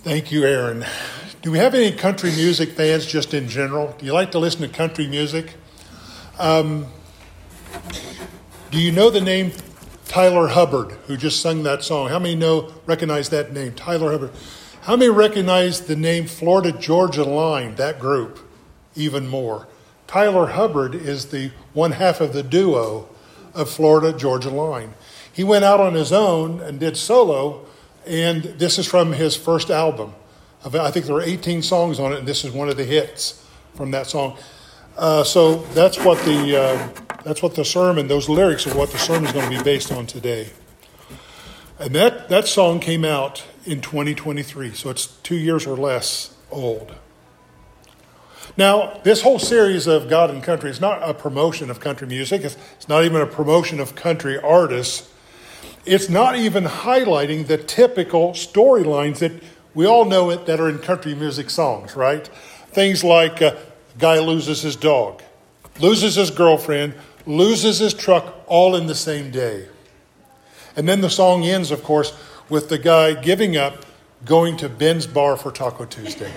Thank you, Aaron. Do we have any country music fans just in general? Do you like to listen to country music? Do you know the name Tyler Hubbard, who just sung that song? How many recognize that name, Tyler Hubbard? How many recognize the name Florida Georgia Line, that group, even more? Tyler Hubbard is the one half of the duo of Florida Georgia Line. He went out on his own and did solo, and this is from his first album. I think there are 18 songs on it, and this is one of the hits from that song. So that's what the sermon, those lyrics are what the sermon is going to be based on today. And that song came out in 2023, so it's 2 years or less old. Now, this whole series of God and Country is not a promotion of country music. It's not even a promotion of country artists. It's not even highlighting the typical storylines that we all know that are in country music songs, right? Things like a guy loses his dog, loses his girlfriend, loses his truck, all in the same day. And then the song ends, of course, with the guy giving up, going to Ben's Bar for Taco Tuesday.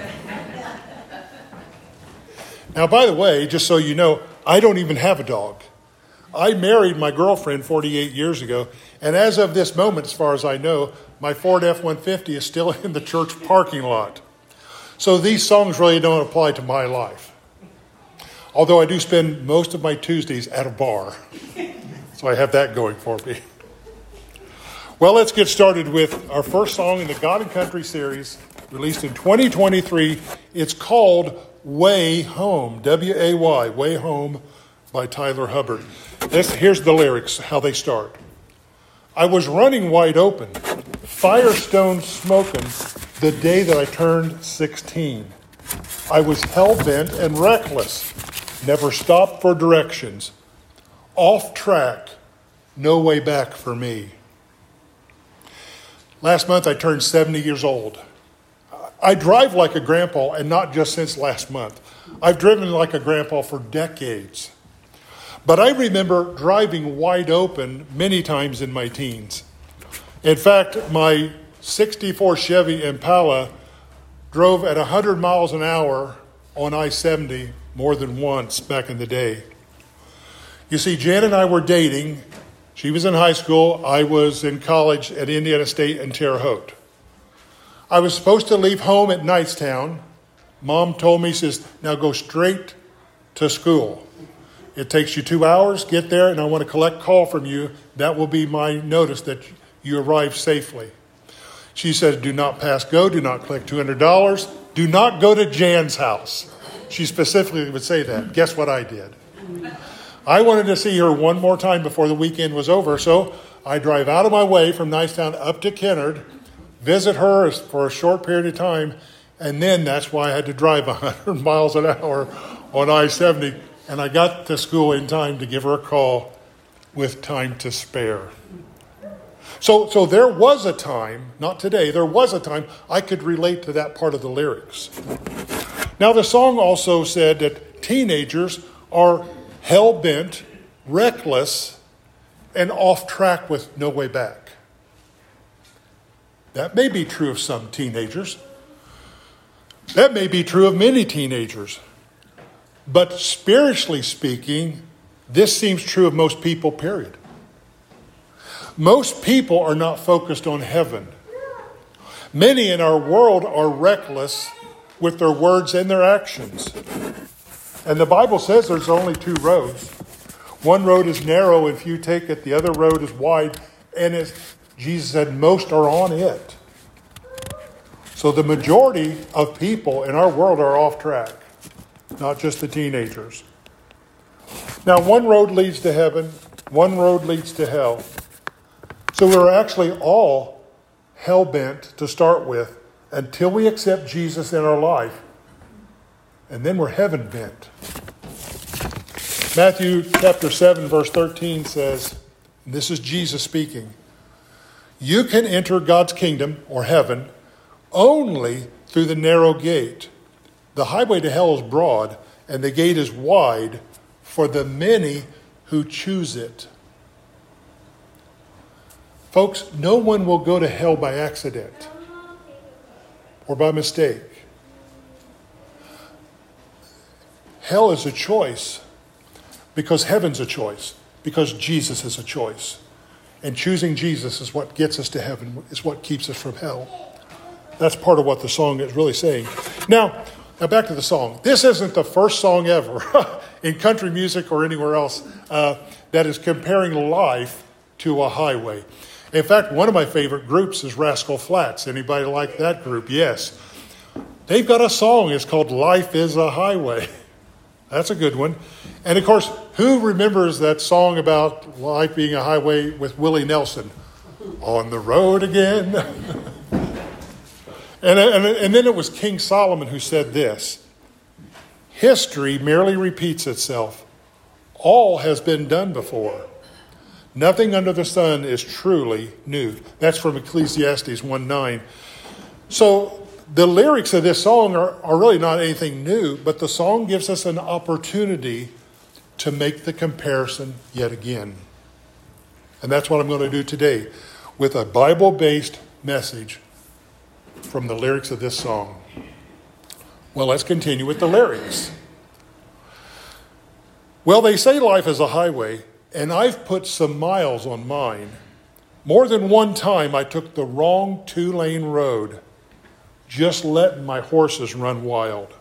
Now, by the way, just so you know, I don't even have a dog. I married my girlfriend 48 years ago, and as of this moment, as far as I know, my Ford F-150 is still in the church parking lot. So these songs really don't apply to my life. Although I do spend most of my Tuesdays at a bar. So I have that going for me. Well, let's get started with our first song in the God and Country series, released in 2023. It's called Way Home, W-A-Y, Way Home by Tyler Hubbard. Here's the lyrics, how they start. I was running wide open, Firestone smoking, the day that I turned 16. I was hell-bent and reckless, never stopped for directions. Off track, no way back for me. Last month I turned 70 years old. I drive like a grandpa, and not just since last month. I've driven like a grandpa for decades. But I remember driving wide open many times in my teens. In fact, my 64 Chevy Impala drove at 100 miles an hour on I-70 more than once back in the day. You see, Jan and I were dating. She was in high school. I was in college at Indiana State and Terre Haute. I was supposed to leave home at Knightstown. Mom told me, says, now go straight to school. It takes you 2 hours, get there, and I want to collect call from you. That will be my notice that you arrived safely. She said, do not pass go, do not collect $200, do not go to Jan's house. She specifically would say that. Guess what I did? I wanted to see her one more time before the weekend was over, so I drive out of my way from Knightstown up to Kennard, visit her for a short period of time, and then that's why I had to drive 100 miles an hour on I-70, and I got to school in time to give her a call with time to spare. So there was a time, not today, there was a time I could relate to that part of the lyrics. Now the song also said that teenagers are hell-bent, reckless, and off track with no way back. That may be true of some teenagers. That may be true of many teenagers. But spiritually speaking, this seems true of most people, period. Most people are not focused on heaven. Many in our world are reckless with their words and their actions. And the Bible says there's only two roads. One road is narrow and few take it. The other road is wide. And as Jesus said, most are on it. So the majority of people in our world are off track, not just the teenagers. Now, one road leads to heaven, one road leads to hell. So we're actually all hell-bent to start with until we accept Jesus in our life. And then we're heaven-bent. Matthew chapter 7, verse 13 says, and this is Jesus speaking, you can enter God's kingdom, or heaven, only through the narrow gate. The highway to hell is broad, and the gate is wide for the many who choose it. Folks, no one will go to hell by accident. or by mistake. Hell is a choice because heaven's a choice, because Jesus is a choice. And choosing Jesus is what gets us to heaven, is what keeps us from hell. That's part of what the song is really saying. Now back to the song. This isn't the first song ever in country music or anywhere else that is comparing life to a highway. In fact, one of my favorite groups is Rascal Flatts. Anybody like that group? Yes. They've got a song. It's called Life is a Highway. That's a good one. And of course, who remembers that song about life being a highway with Willie Nelson? On the road again. And then it was King Solomon who said this: history merely repeats itself. All has been done before. Nothing under the sun is truly new. That's from Ecclesiastes 1:9. So the lyrics of this song are really not anything new, but the song gives us an opportunity to make the comparison yet again. And that's what I'm going to do today with a Bible-based message from the lyrics of this song. Well, let's continue with the lyrics. Well, they say life is a highway, and I've put some miles on mine. More than one time I took the wrong 2-lane road, just letting my horses run wild.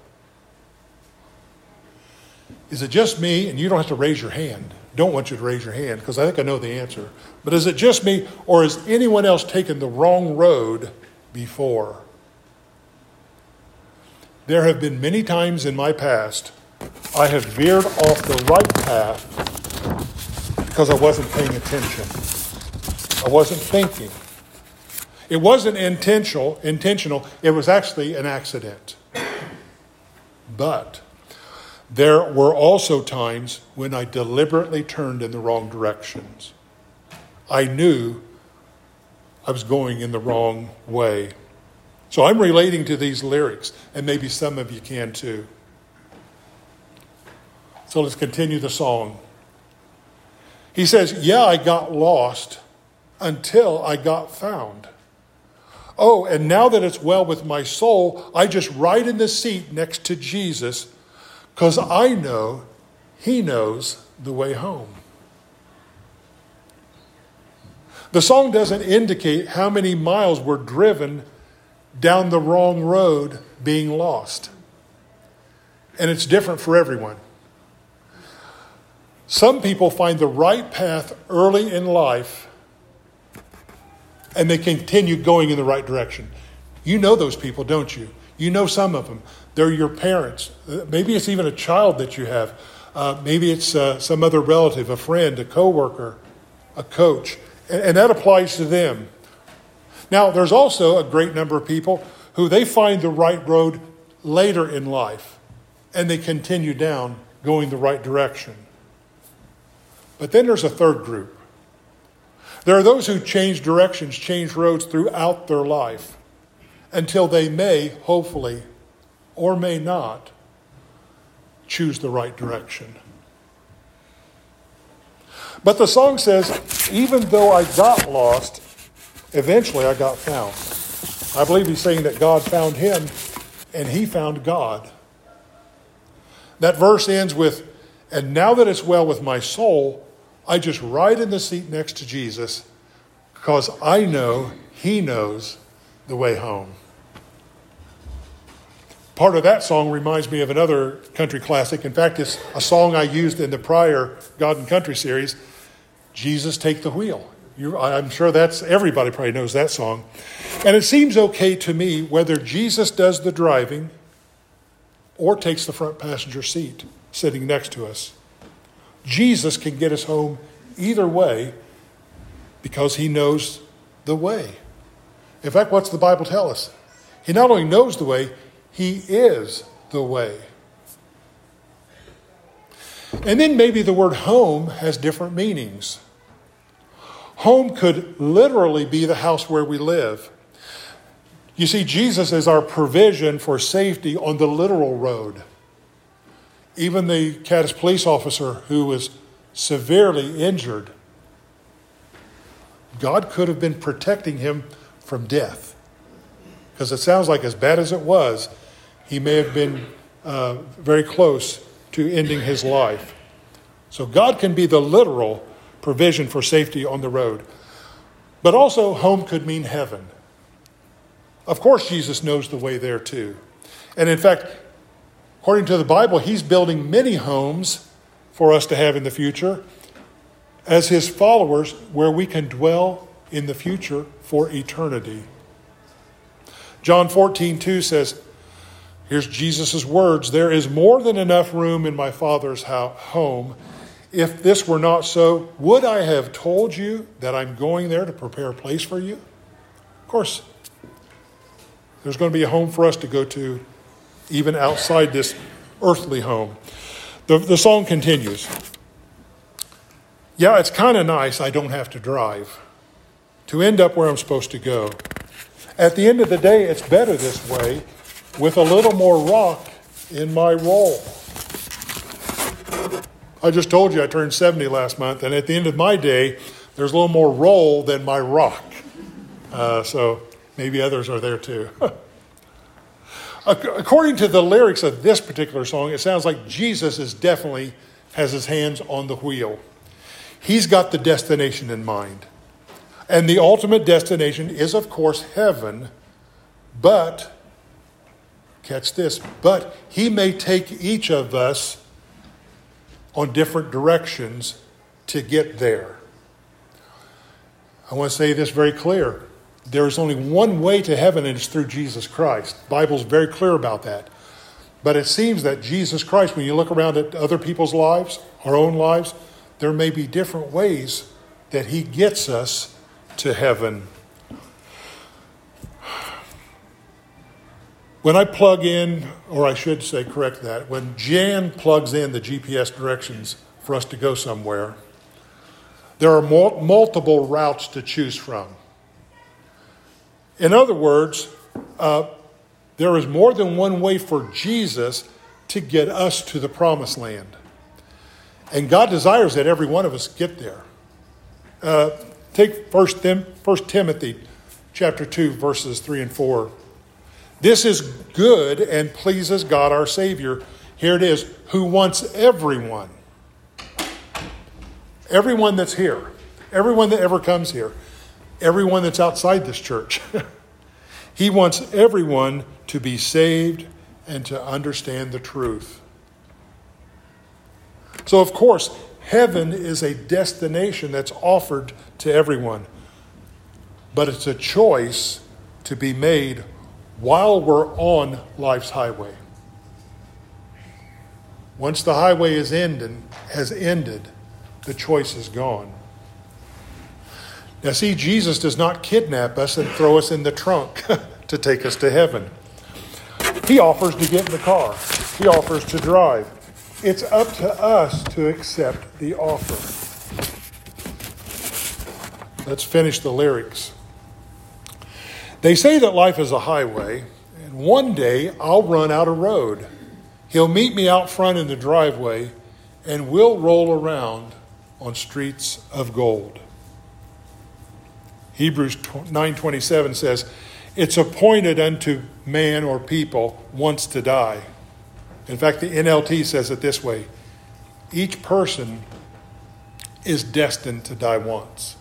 Is it just me? And you don't have to raise your hand. Don't want you to raise your hand because I think I know the answer. But is it just me, or has anyone else taken the wrong road before? There have been many times in my past I have veered off the right path because I wasn't paying attention. I wasn't thinking. It wasn't intentional. It was actually an accident. But there were also times when I deliberately turned in the wrong directions. I knew I was going in the wrong way. So I'm relating to these lyrics, and maybe some of you can too. So let's continue the song. He says, yeah, I got lost until I got found. Oh, and now that it's well with my soul, I just ride in the seat next to Jesus because I know he knows the way home. The song doesn't indicate how many miles were driven down the wrong road being lost. And it's different for everyone. Some people find the right path early in life and they continue going in the right direction. You know those people, don't you? You know some of them. They're your parents. Maybe it's even a child that you have. Maybe it's some other relative, a friend, a coworker, a coach. And that applies to them. Now, there's also a great number of people who they find the right road later in life, and they continue down going the right direction. But then there's a third group. There are those who change directions, change roads throughout their life until they may, hopefully, or may not, choose the right direction. But the song says, even though I got lost, eventually I got found. I believe he's saying that God found him and he found God. That verse ends with, and now that it's well with my soul, I just ride in the seat next to Jesus because I know he knows the way home. Part of that song reminds me of another country classic. In fact, it's a song I used in the prior God and Country series, Jesus Take the Wheel. I'm sure everybody probably knows that song. And it seems okay to me whether Jesus does the driving or takes the front passenger seat sitting next to us. Jesus can get us home either way because he knows the way. In fact, what's the Bible tell us? He not only knows the way, he is the way. And then maybe the word home has different meanings. Home could literally be the house where we live. You see, Jesus is our provision for safety on the literal road. Even the Cadiz police officer who was severely injured, God could have been protecting him from death Because it sounds like as bad as it was, he may have been very close to ending his life. So God can be the literal provision for safety on the road. But also, home could mean heaven. Of course, Jesus knows the way there too. And in fact, according to the Bible, he's building many homes for us to have in the future as his followers, where we can dwell in the future for eternity. John 14:2 says, here's Jesus' words, "There is more than enough room in my Father's home. If this were not so, would I have told you that I'm going there to prepare a place for you?" Of course, there's going to be a home for us to go to, even outside this earthly home. The song continues. Yeah, it's kind of nice I don't have to drive to end up where I'm supposed to go. At the end of the day, it's better this way, with a little more rock in my roll. I just told you I turned 70 last month, and at the end of my day, there's a little more roll than my rock. So maybe others are there too. According to the lyrics of this particular song, it sounds like Jesus definitely has his hands on the wheel. He's got the destination in mind. And the ultimate destination is, of course, heaven. But, catch this, but he may take each of us on different directions to get there. I want to say this very clear. There is only one way to heaven, and it's through Jesus Christ. The Bible's very clear about that. But it seems that Jesus Christ, when you look around at other people's lives, our own lives, there may be different ways that he gets us to heaven. When I plug in, or I should say, correct that, when Jan plugs in the GPS directions for us to go somewhere, there are multiple routes to choose from. In other words, there is more than one way for Jesus to get us to the promised land. And God desires that every one of us get there. Take 1 Timothy chapter 2, verses 3 and 4. This is good and pleases God our Savior. Here it is, who wants everyone that's here, everyone that ever comes here, everyone that's outside this church. He wants everyone to be saved and to understand the truth. So, of course, heaven is a destination that's offered to everyone. But it's a choice to be made while we're on life's highway. Once the highway has ended, the choice is gone. Now see, Jesus does not kidnap us and throw us in the trunk to take us to heaven. He offers to get in the car. He offers to drive. It's up to us to accept the offer. Let's finish the lyrics. They say that life is a highway, and one day I'll run out of road. He'll meet me out front in the driveway, and we'll roll around on streets of gold. Hebrews 9:27 says, it's appointed unto man or people once to die. In fact, the NLT says it this way, each person is destined to die once.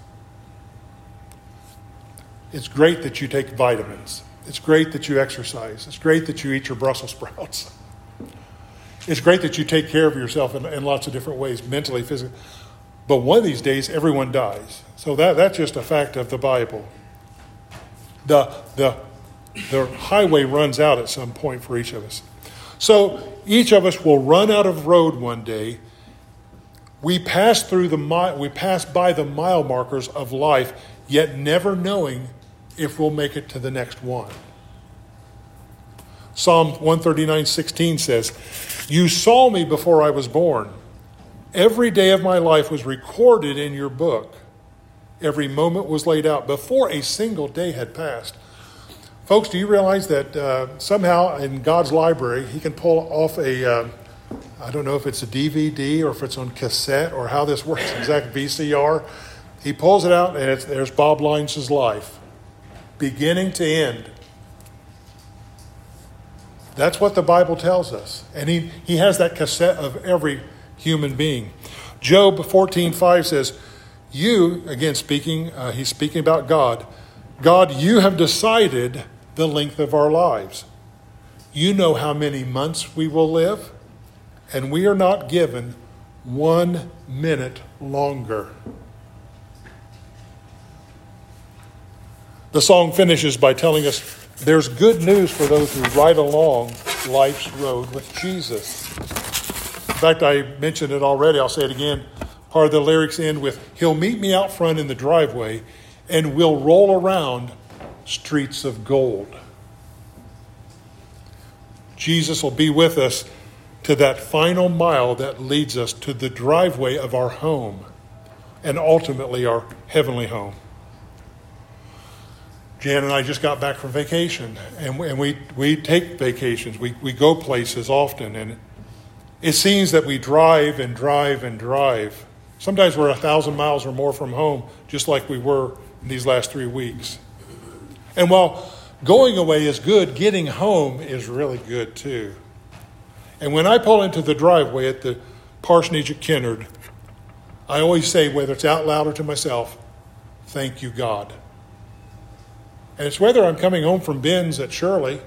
It's great that you take vitamins. It's great that you exercise. It's great that you eat your Brussels sprouts. It's great that you take care of yourself in lots of different ways, mentally, physically. But one of these days, everyone dies. So that's just a fact of the Bible. The highway runs out at some point for each of us. So each of us will run out of road one day. We pass by the mile markers of life, yet never knowing if we'll make it to the next one. Psalm 139:16 says, you saw me before I was born. Every day of my life was recorded in your book. Every moment was laid out before a single day had passed. Folks, do you realize that somehow in God's library, he can pull off I don't know if it's a DVD or if it's on cassette or how this works, exact VCR. He pulls it out and there's Bob Lyons' life, beginning to end. That's what the Bible tells us. And he has that cassette of every human being. Job 14:5 says, you, again speaking, he's speaking about God. God, you have decided the length of our lives. You know how many months we will live, and we are not given 1 minute longer. The song finishes by telling us there's good news for those who ride along life's road with Jesus. In fact, I mentioned it already. I'll say it again. Part of the lyrics end with, he'll meet me out front in the driveway and we'll roll around streets of gold. Jesus will be with us to that final mile that leads us to the driveway of our home and ultimately our heavenly home. Jan and I just got back from vacation, and we take vacations. We go places often, and it seems that we drive and drive and drive. Sometimes we're 1,000 miles or more from home, just like we were in these last 3 weeks. And while going away is good, getting home is really good too. And when I pull into the driveway at the parsonage at Kennard, I always say, whether it's out loud or to myself, thank you, God. And it's whether I'm coming home from Ben's at Shirley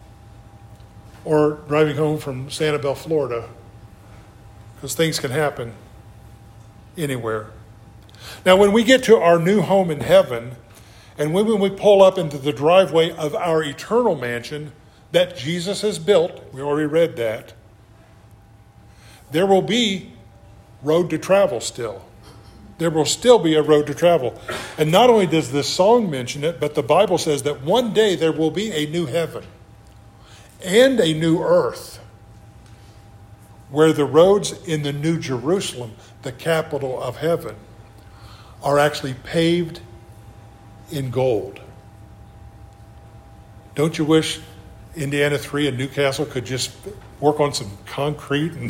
or driving home from Sanibel, Florida, because things can happen anywhere. Now, when we get to our new home in heaven, and when we pull up into the driveway of our eternal mansion that Jesus has built, we already read that, there will be road to travel still. There will still be a road to travel. And not only does this song mention it, but the Bible says that one day there will be a new heaven and a new earth where the roads in the New Jerusalem, the capital of heaven, are actually paved in gold. Don't you wish Indiana 3 and Newcastle could just work on some concrete and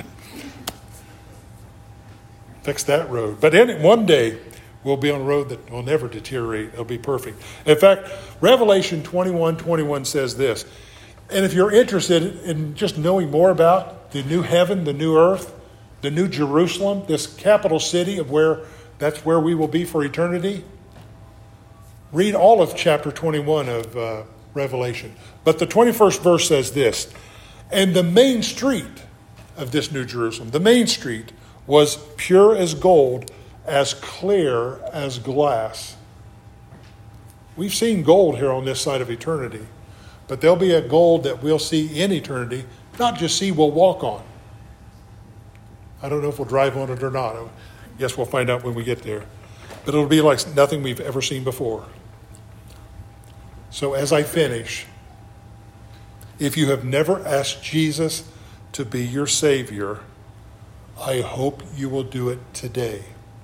fix that road? But one day we'll be on a road that will never deteriorate. It'll be perfect. In fact, Revelation 21:21 says this. And if you're interested in just knowing more about the new heaven, the new earth, the new Jerusalem, this capital city of that's where we will be for eternity, read all of chapter 21 of Revelation. But the 21st verse says this, and the main street of this new Jerusalem, the main street, was pure as gold, as clear as glass. We've seen gold here on this side of eternity, but there'll be a gold that we'll see in eternity, not just see, we'll walk on. I don't know if we'll drive on it or not. I guess we'll find out when we get there. But it'll be like nothing we've ever seen before. So as I finish, if you have never asked Jesus to be your Savior, I hope you will do it today.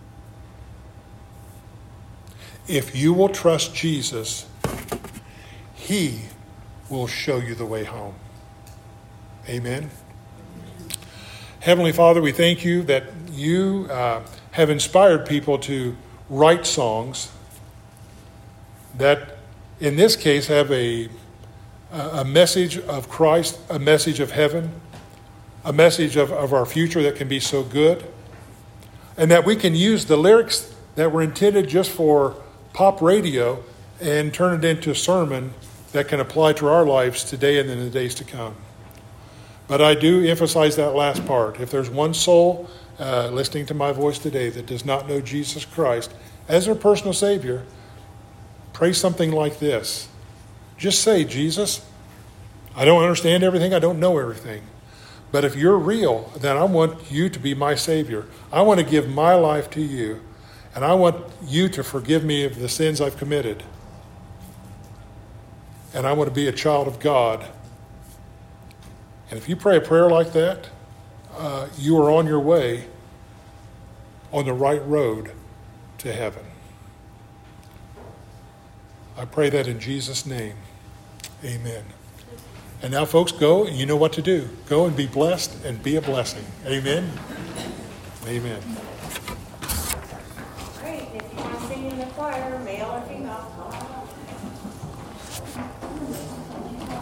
If you will trust Jesus, He will show you the way home. Amen. Heavenly Father, we thank you that you have inspired people to write songs that, in this case, have a message of Christ, a message of heaven, a message of our future that can be so good, and that we can use the lyrics that were intended just for pop radio and turn it into a sermon that can apply to our lives today and in the days to come. But I do emphasize that last part. If there's one soul listening to my voice today that does not know Jesus Christ as their personal Savior, pray something like this. Just say, Jesus, I don't understand everything. I don't know everything. But if you're real, then I want you to be my Savior. I want to give my life to you. And I want you to forgive me of the sins I've committed. And I want to be a child of God. And if you pray a prayer like that, you are on your way on the right road to heaven. I pray that in Jesus' name. Amen. And now, folks, go and you know what to do. Go and be blessed and be a blessing. Amen. Amen.